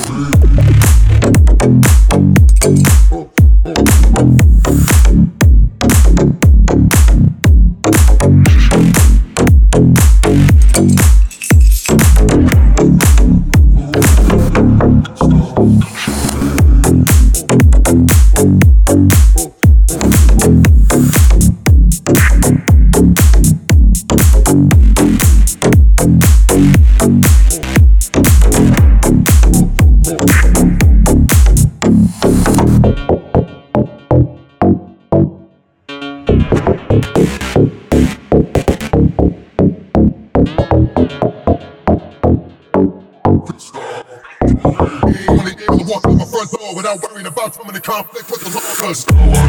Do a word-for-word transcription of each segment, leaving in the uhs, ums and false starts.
Without worrying about coming in conflict with the law, cause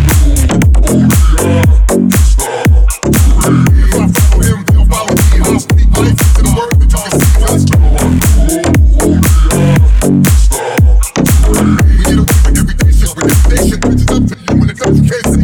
if I follow him, they'll follow me. I'll speak life to the word that y'all see. Cause we get away with every day shit, with every day shit, bitches up to you when it comes to cases.